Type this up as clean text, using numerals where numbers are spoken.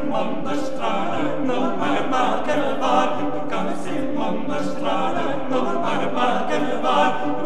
man der Straße, nur meine Marke war, du kannst im Mann der Straße, nur meine Marke war,